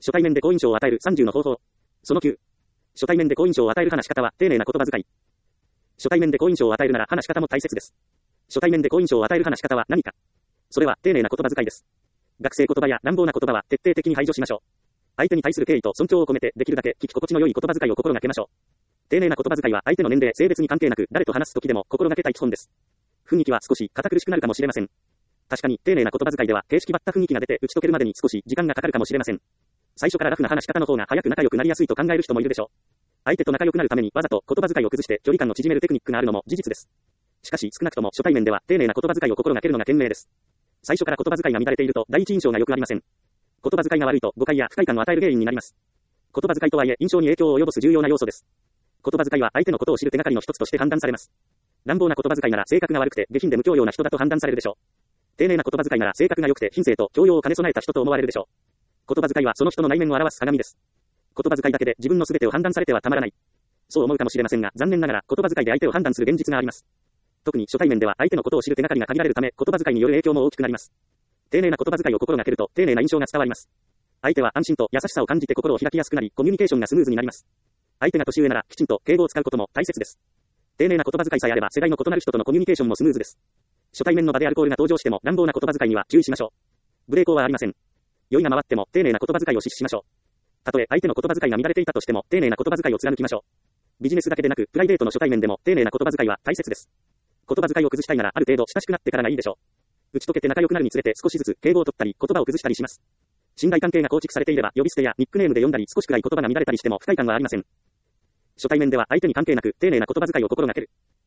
初対面で好印象を与える30の方法。その9。初対面で好印象を与える話し方は丁寧な言葉遣い。初対面で好印象を与えるなら話し方も大切です。初対面で好印象を与える話し方は何か。それは丁寧な言葉遣いです。学生言葉や乱暴な言葉は徹底的に排除しましょう。相手に対する敬意と尊重を込めてできるだけ聞き心地の良い言葉遣いを心がけましょう。丁寧な言葉遣いは相手の年齢、性別に関係なく誰と話す時でも心がけたい基本です。雰囲気は少し堅苦しくなるかもしれません。確かに丁寧な言葉遣いでは形式ばった雰囲気が出て打ち解けるまでに少し時間がかかるかもしれません。最初からラフな話し方の方が早く仲良くなりやすいと考える人もいるでしょう。相手と仲良くなるためにわざと言葉遣いを崩して距離感を縮めるテクニックがあるのも事実です。しかし少なくとも初対面では丁寧な言葉遣いを心がけるのが賢明です。最初から言葉遣いが乱れていると第一印象が良くありません。言葉遣いが悪いと誤解や不快感を与える原因になります。言葉遣いとはいえ印象に影響を及ぼす重要な要素です。言葉遣いは相手のことを知る手がかりの一つとして判断されます。乱暴な言葉遣いなら性格が悪くて下品で無教養な人だと判断されるでしょう。丁寧な言葉遣いなら性格が良くて品性と教養を兼ね備えた人と思われるでしょう。言葉遣いはその人の内面を表す鏡です。言葉遣いだけで自分の全てを判断されてはたまらない。そう思うかもしれませんが、残念ながら言葉遣いで相手を判断する現実があります。特に初対面では相手のことを知る手がかりが限られるため、言葉遣いによる影響も大きくなります。丁寧な言葉遣いを心がけると丁寧な印象が伝わります。相手は安心と優しさを感じて心を開きやすくなり、コミュニケーションがスムーズになります。相手が年上ならきちんと敬語を使うことも大切です。丁寧な言葉遣いさえあれば世代の異なる人とのコミュニケーションもスムーズです。初対面の場でアルコールが登場しても乱暴な言葉遣いには注意しましょう。無礼講はありません。酔いが回っても丁寧な言葉遣いを実施しましょう。たとえ相手の言葉遣いが乱れていたとしても丁寧な言葉遣いを貫きましょう。ビジネスだけでなくプライベートの初対面でも丁寧な言葉遣いは大切です。言葉遣いを崩したいならある程度親しくなってからがいいでしょう。打ち解けて仲良くなるにつれて少しずつ敬語を取ったり言葉を崩したりします。信頼関係が構築されていれば呼び捨てやニックネームで呼んだり少しくらい言葉が乱れたりしても不快感はありません。初対面では相手に関係なく丁寧な言葉遣いを心がける。